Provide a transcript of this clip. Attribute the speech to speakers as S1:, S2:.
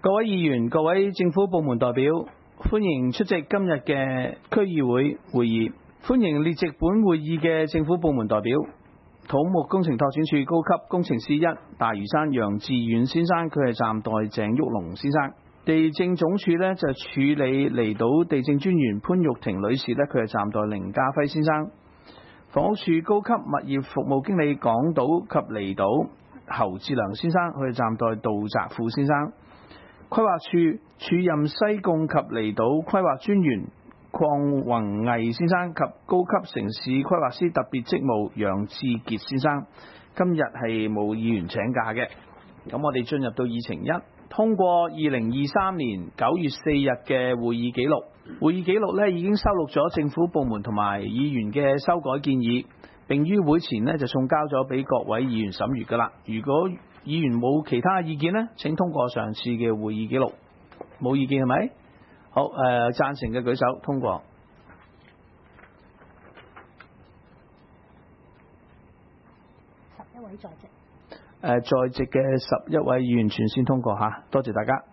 S1: 各位議員、各位政府部門代表，歡迎出席今日嘅區議會會議。歡迎列席本會議嘅政府部門代表。土木工程拓展署高級工程師1大嶼山楊志遠先生，佢係暫代鄭旭龍先生。地政總署呢就處理離島地政專員潘玉婷女士呢，佢係暫代凌家輝先生。房屋署高級物業服務經理港島及離島侯志良先生，佢係暫代杜澤富先生。規劃署署任西貢及離島規劃專員鄺宏毅先生及高級城市規劃師特別職務楊志傑先生，今日係冇議員請假嘅。咁我哋進入到議程1，通過2023年9月4日嘅會議記錄。會議記錄呢已經收錄咗政府部門同埋議員嘅修改建議，並於會前呢就送交咗俾各位議員審閱㗎啦。如果議員冇其他意見呢，請通過上次嘅會議記錄。冇意見係咪？好，贊成嘅舉手，通過。
S2: 11位在席。
S1: 在席嘅11位議員全線通過嚇，多謝大家。